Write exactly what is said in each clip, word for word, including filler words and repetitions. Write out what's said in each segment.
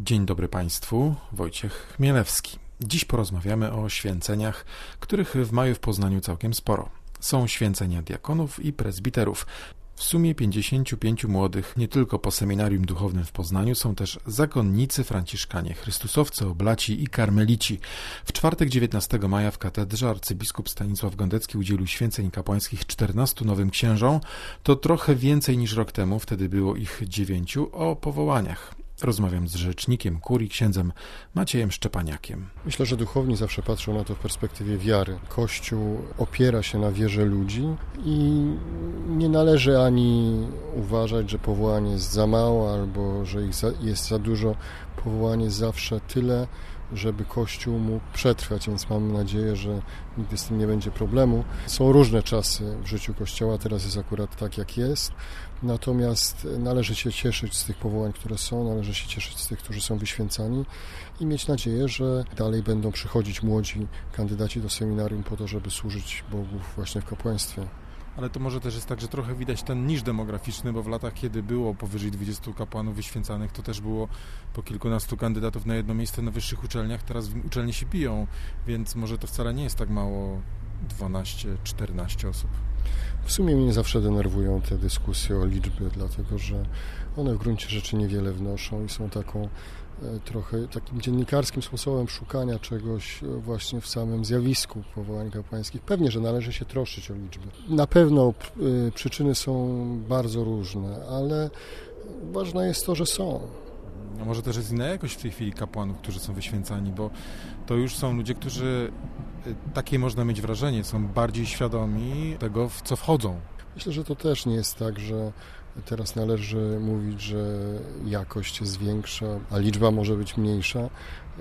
Dzień dobry Państwu, Wojciech Chmielewski. Dziś porozmawiamy o święceniach, których w maju w Poznaniu całkiem sporo. Są święcenia diakonów i prezbiterów. W sumie pięćdziesięciu pięciu młodych, nie tylko po seminarium duchownym w Poznaniu, są też zakonnicy, franciszkanie, chrystusowcy, oblaci i karmelici. W czwartek dziewiętnastego maja w katedrze arcybiskup Stanisław Gondecki udzielił święceń kapłańskich czternastu nowym księżom. To trochę więcej niż rok temu, wtedy było ich dziewięciu, o powołaniach. Rozmawiam z rzecznikiem kurii, księdzem Maciejem Szczepaniakiem. Myślę, że duchowni zawsze patrzą na to w perspektywie wiary. Kościół opiera się na wierze ludzi i nie należy ani uważać, że powołanie jest za mało albo że ich jest za dużo. Powołanie jest zawsze tyle, żeby Kościół mógł przetrwać, więc mamy nadzieję, że nigdy z tym nie będzie problemu. Są różne czasy w życiu Kościoła, teraz jest akurat tak, jak jest. Natomiast należy się cieszyć z tych powołań, które są, należy się cieszyć z tych, którzy są wyświęcani i mieć nadzieję, że dalej będą przychodzić młodzi kandydaci do seminarium po to, żeby służyć Bogu właśnie w kapłaństwie. Ale to może też jest tak, że trochę widać ten niż demograficzny, bo w latach, kiedy było powyżej dwudziestu kapłanów wyświęcanych, to też było po kilkunastu kandydatów na jedno miejsce na wyższych uczelniach. Teraz uczelnie się biją, więc może to wcale nie jest tak mało, dwanaście czternaście osób. W sumie mnie zawsze denerwują te dyskusje o liczbie, dlatego że one w gruncie rzeczy niewiele wnoszą i są taką trochę takim dziennikarskim sposobem szukania czegoś właśnie w samym zjawisku powołań kapłańskich. Pewnie, że należy się troszczyć o liczbę. Na pewno y, przyczyny są bardzo różne, ale ważne jest to, że są. A może też jest inna jakość w tej chwili kapłanów, którzy są wyświęcani, bo to już są ludzie, którzy, takie można mieć wrażenie, są bardziej świadomi tego, w co wchodzą. Myślę, że to też nie jest tak, że teraz należy mówić, że jakość jest większa, a liczba może być mniejsza.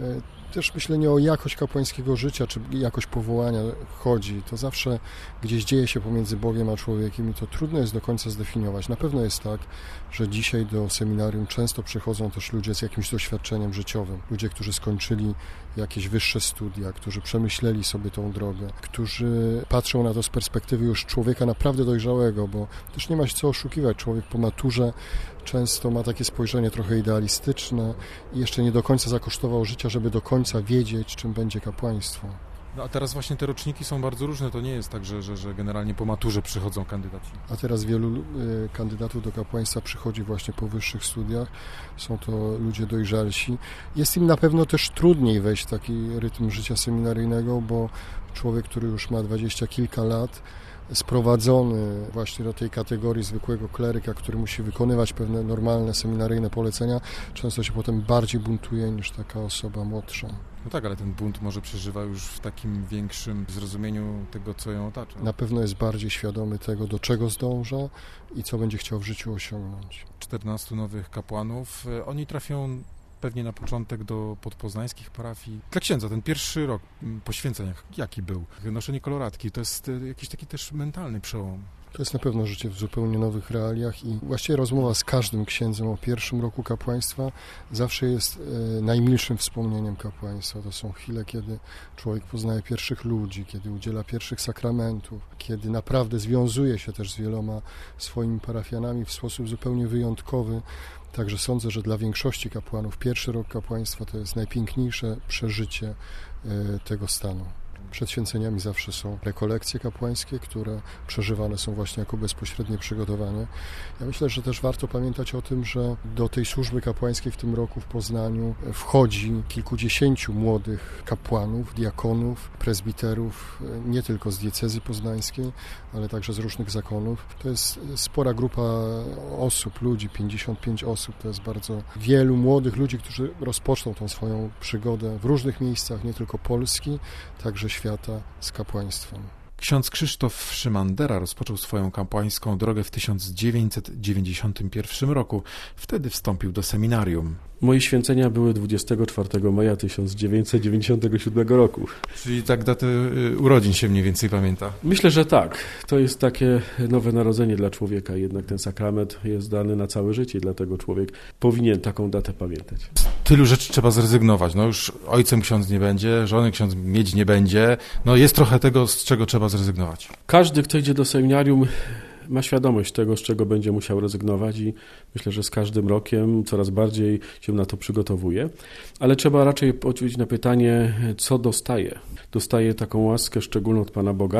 Też myślę, nie o jakość kapłańskiego życia, czy jakość powołania chodzi. To zawsze gdzieś dzieje się pomiędzy Bogiem a człowiekiem i to trudno jest do końca zdefiniować. Na pewno jest tak, że dzisiaj do seminarium często przychodzą też ludzie z jakimś doświadczeniem życiowym. Ludzie, którzy skończyli jakieś wyższe studia, którzy przemyśleli sobie tą drogę, którzy patrzą na to z perspektywy już człowieka naprawdę dojrzałego, bo też nie ma się co oszukiwać. Człowiek po maturze często ma takie spojrzenie trochę idealistyczne i jeszcze nie do końca zakosztował życia, żeby do końca wiedzieć, czym będzie kapłaństwo. No a teraz właśnie te roczniki są bardzo różne. To nie jest tak, że, że, że generalnie po maturze przychodzą kandydaci. A teraz wielu y, kandydatów do kapłaństwa przychodzi właśnie po wyższych studiach. Są to ludzie dojrzalsi. Jest im na pewno też trudniej wejść w taki rytm życia seminaryjnego, bo człowiek, który już ma dwadzieścia kilka lat, sprowadzony właśnie do tej kategorii zwykłego kleryka, który musi wykonywać pewne normalne seminaryjne polecenia, często się potem bardziej buntuje niż taka osoba młodsza. No tak, ale ten bunt może przeżywa już w takim większym zrozumieniu tego, co ją otacza. Na pewno jest bardziej świadomy tego, do czego zdąża i co będzie chciał w życiu osiągnąć. czternastu nowych kapłanów, oni trafią pewnie na początek do podpoznańskich parafii. Dla księdza ten pierwszy rok poświęceń, jaki był? Noszenie koloratki, to jest jakiś taki też mentalny przełom. To jest na pewno życie w zupełnie nowych realiach i właściwie rozmowa z każdym księdzem o pierwszym roku kapłaństwa zawsze jest e, najmilszym wspomnieniem kapłaństwa. To są chwile, kiedy człowiek poznaje pierwszych ludzi, kiedy udziela pierwszych sakramentów, kiedy naprawdę związuje się też z wieloma swoimi parafianami w sposób zupełnie wyjątkowy. Także sądzę, że dla większości kapłanów pierwszy rok kapłaństwa to jest najpiękniejsze przeżycie e, tego stanu. Przed święceniami zawsze są rekolekcje kapłańskie, które przeżywane są właśnie jako bezpośrednie przygotowanie. Ja myślę, że też warto pamiętać o tym, że do tej służby kapłańskiej w tym roku w Poznaniu wchodzi kilkudziesięciu młodych kapłanów, diakonów, prezbiterów, nie tylko z diecezji poznańskiej, ale także z różnych zakonów. To jest spora grupa osób, ludzi, pięćdziesiąt pięć osób. To jest bardzo wielu młodych ludzi, którzy rozpoczną tą swoją przygodę w różnych miejscach, nie tylko Polski, także świata z kapłaństwem. Ksiądz Krzysztof Szymandera rozpoczął swoją kapłańską drogę w tysiąc dziewięćset dziewięćdziesiątym pierwszym roku. Wtedy wstąpił do seminarium. Moje święcenia były dwudziestego czwartego maja tysiąc dziewięćset dziewięćdziesiątego siódmego roku. Czyli tak datę urodzin się mniej więcej pamięta? Myślę, że tak. To jest takie nowe narodzenie dla człowieka. Jednak ten sakrament jest dany na całe życie, dlatego człowiek powinien taką datę pamiętać. Tylu rzeczy trzeba zrezygnować. No już ojcem ksiądz nie będzie, żony ksiądz mieć nie będzie. No jest trochę tego, z czego trzeba zrezygnować. Każdy, kto idzie do seminarium, ma świadomość tego, z czego będzie musiał rezygnować i myślę, że z każdym rokiem coraz bardziej się na to przygotowuje. Ale trzeba raczej odpowiedzieć na pytanie, co dostaje. Dostaje taką łaskę szczególną od Pana Boga.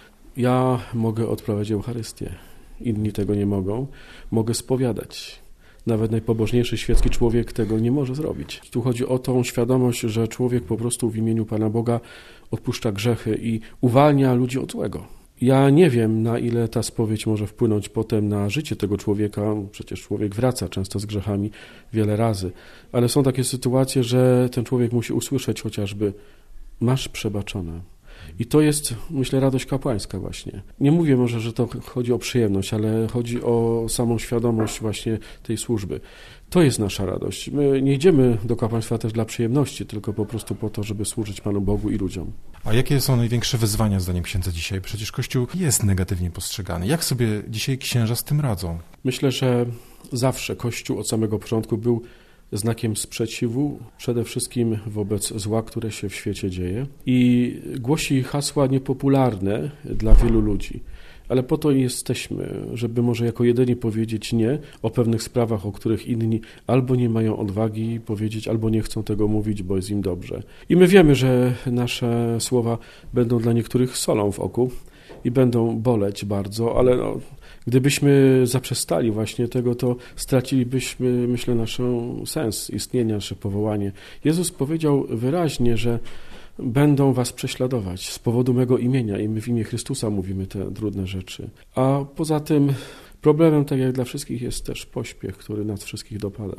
Ja mogę odprawiać Eucharystię. Inni tego nie mogą. Mogę spowiadać. Nawet najpobożniejszy świecki człowiek tego nie może zrobić. Tu chodzi o tą świadomość, że człowiek po prostu w imieniu Pana Boga odpuszcza grzechy i uwalnia ludzi od złego. Ja nie wiem, na ile ta spowiedź może wpłynąć potem na życie tego człowieka. Przecież człowiek wraca często z grzechami wiele razy. Ale są takie sytuacje, że ten człowiek musi usłyszeć chociażby: masz przebaczone. I to jest, myślę, radość kapłańska właśnie. Nie mówię może, że to chodzi o przyjemność, ale chodzi o samą świadomość właśnie tej służby. To jest nasza radość. My nie idziemy do kapłaństwa też dla przyjemności, tylko po prostu po to, żeby służyć Panu Bogu i ludziom. A jakie są największe wyzwania, zdaniem księdza, dzisiaj? Przecież Kościół jest negatywnie postrzegany. Jak sobie dzisiaj księża z tym radzą? Myślę, że zawsze Kościół od samego początku był znakiem sprzeciwu, przede wszystkim wobec zła, które się w świecie dzieje, i głosi hasła niepopularne dla wielu ludzi. Ale po to jesteśmy, żeby może jako jedyni powiedzieć nie o pewnych sprawach, o których inni albo nie mają odwagi powiedzieć, albo nie chcą tego mówić, bo jest im dobrze. I my wiemy, że nasze słowa będą dla niektórych solą w oku i będą boleć bardzo, ale no, gdybyśmy zaprzestali właśnie tego, to stracilibyśmy, myślę, nasz sens istnienia, nasze powołanie. Jezus powiedział wyraźnie, że będą was prześladować z powodu mego imienia i my w imię Chrystusa mówimy te trudne rzeczy. A poza tym problemem, tak jak dla wszystkich, jest też pośpiech, który nas wszystkich dopada.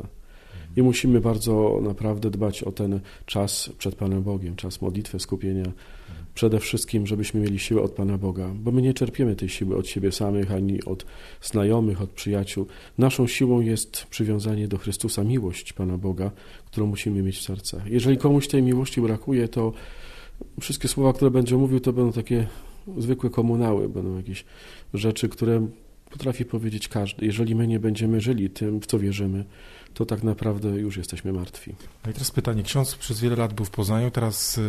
I musimy bardzo naprawdę dbać o ten czas przed Panem Bogiem, czas modlitwy, skupienia. Przede wszystkim, żebyśmy mieli siłę od Pana Boga, bo my nie czerpiemy tej siły od siebie samych, ani od znajomych, od przyjaciół. Naszą siłą jest przywiązanie do Chrystusa, miłość Pana Boga, którą musimy mieć w sercach. Jeżeli komuś tej miłości brakuje, to wszystkie słowa, które będzie mówił, to będą takie zwykłe komunały, będą jakieś rzeczy, które potrafi powiedzieć każdy. Jeżeli my nie będziemy żyli tym, w co wierzymy, to tak naprawdę już jesteśmy martwi. No i teraz pytanie. Ksiądz przez wiele lat był w Poznaniu, teraz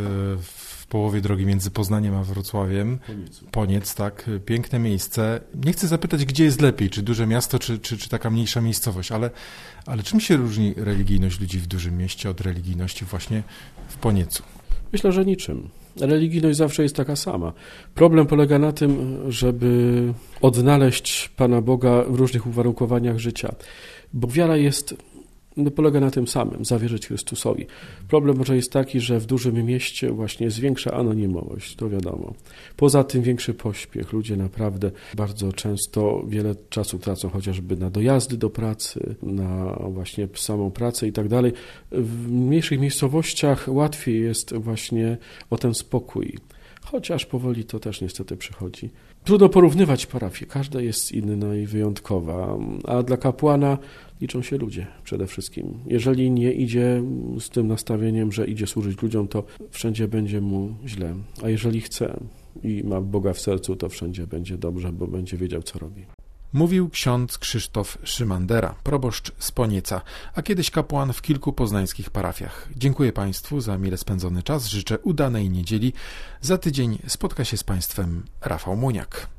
w połowie drogi między Poznaniem a Wrocławiem. Poniecu. Poniec, tak. Piękne miejsce. Nie chcę zapytać, gdzie jest lepiej, czy duże miasto, czy, czy, czy taka mniejsza miejscowość, ale, ale czym się różni religijność ludzi w dużym mieście od religijności właśnie w Poniecu? Myślę, że niczym. Religijność zawsze jest taka sama. Problem polega na tym, żeby odnaleźć Pana Boga w różnych uwarunkowaniach życia, bo wiara jest, no, polega na tym samym, zawierzyć Chrystusowi. Problem może jest taki, że w dużym mieście właśnie jest większa anonimowość, to wiadomo. Poza tym większy pośpiech. Ludzie naprawdę bardzo często wiele czasu tracą chociażby na dojazdy do pracy, na właśnie samą pracę i tak dalej. W mniejszych miejscowościach łatwiej jest właśnie o ten spokój. Chociaż powoli to też niestety przychodzi. Trudno porównywać parafię, każda jest inna i wyjątkowa, a dla kapłana liczą się ludzie przede wszystkim. Jeżeli nie idzie z tym nastawieniem, że idzie służyć ludziom, to wszędzie będzie mu źle, a jeżeli chce i ma Boga w sercu, to wszędzie będzie dobrze, bo będzie wiedział, co robi. Mówił ksiądz Krzysztof Szymandera, proboszcz z Ponieca, a kiedyś kapłan w kilku poznańskich parafiach. Dziękuję Państwu za mile spędzony czas, życzę udanej niedzieli. Za tydzień spotka się z Państwem Rafał Muniak.